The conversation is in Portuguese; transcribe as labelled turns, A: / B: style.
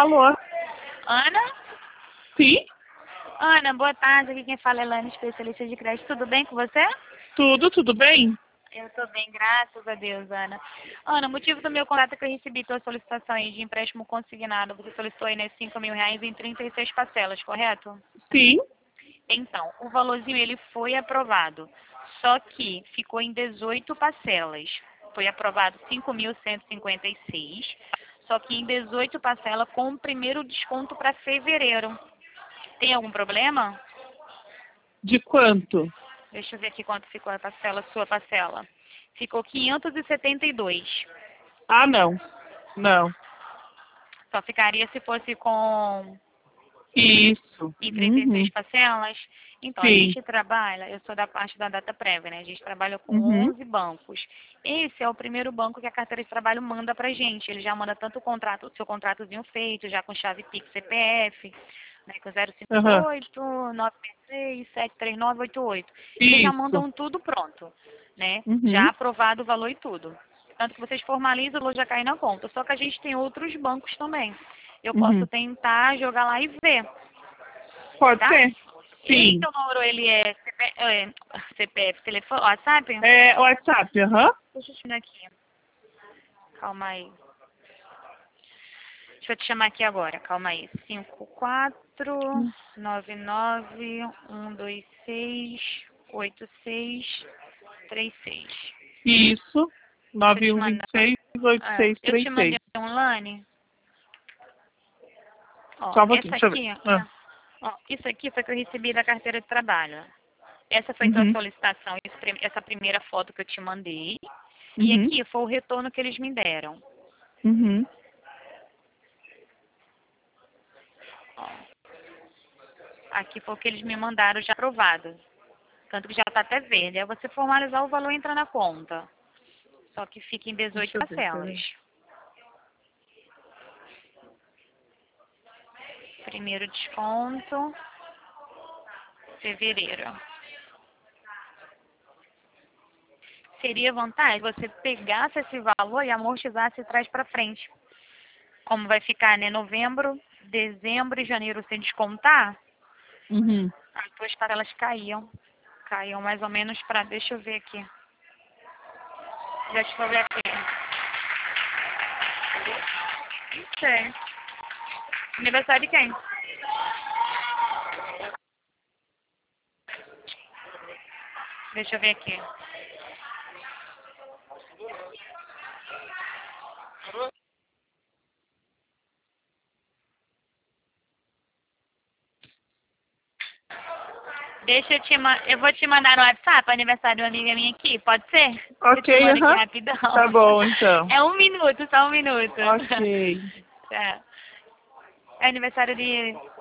A: Alô?
B: Ana?
A: Sim?
B: Ana, boa tarde. Aqui quem fala é Lana, especialista de crédito. Tudo bem com você?
A: Tudo bem?
B: Eu tô bem, graças a Deus, Ana. Ana, o motivo do meu contato é que eu recebi tua solicitação aí de empréstimo consignado. Você solicitou aí, né, R$ 5.000 em 36 parcelas, correto?
A: Sim?
B: Então, o valorzinho ele foi aprovado, só que ficou em 18 parcelas. Foi aprovado 5.156, só que em 18 parcelas com o primeiro desconto para fevereiro. Tem algum problema?
A: De quanto?
B: Deixa eu ver aqui quanto ficou a parcela, sua parcela. Ficou 572.
A: Ah, não. Não.
B: Só ficaria se fosse com
A: Isso.
B: em 36
A: Uhum.
B: parcelas. Então, a
A: Sim.
B: gente trabalha, eu sou da parte da data prévia, né? A gente trabalha com
A: Uhum.
B: 11 bancos. Esse é o primeiro banco que a carteira de trabalho manda pra gente. Ele já manda tanto o contrato, o seu contratozinho feito, já com chave Pix CPF, né, com
A: Aham.
B: 058 963 73988. Eles já
A: Isso.
B: mandam tudo pronto, né? Já
A: Uhum.
B: aprovado o valor e tudo. Tanto que vocês formalizam, o valor já cai na conta. Só que a gente tem outros bancos também. Eu posso
A: Uhum.
B: tentar jogar lá e ver,
A: Pode
B: tá?
A: ser?
B: Esse
A: Sim.
B: seu número, ele é, CPF, telefone, WhatsApp?
A: É WhatsApp, aham.
B: Deixa eu te chamar aqui. Calma aí. Deixa eu te chamar aqui agora. Calma aí. 54-99126-8636.
A: Isso.
B: Deixa eu te mandar. Eu te mandei
A: 9126-8636.
B: online. Ó,
A: Só um pouquinho,
B: essa
A: deixa eu ver.
B: aqui,
A: Ah.
B: ó, isso aqui foi que eu recebi da carteira de trabalho. Essa foi tua
A: Uhum.
B: solicitação, essa primeira foto que eu te mandei. E
A: Uhum.
B: aqui foi o retorno que eles me deram.
A: Uhum.
B: Ó, aqui foi o que eles me mandaram já aprovado. Tanto que já está até verde. Aí você formalizar o valor entra na conta. Só que fica em 18
A: Deixa eu ver,
B: parcelas.
A: peraí.
B: Primeiro desconto, fevereiro. Seria vantagem você pegasse esse valor e amortizasse e traz para frente. Como vai ficar, né? Novembro, dezembro e janeiro sem descontar,
A: Uhum.
B: as tuas parcelas caíam. Caíam mais ou menos para, deixa eu ver aqui. Deixa eu ver aqui. Não sei. Aniversário de quem? Deixa eu ver aqui. Eu vou te mandar no WhatsApp aniversário de uma amiga minha aqui, pode ser? Eu te
A: Ok,
B: mando aqui
A: aham.
B: rapidão.
A: Tá bom, então.
B: É um minuto, só um minuto.
A: Ok.
B: Tá. É aniversário de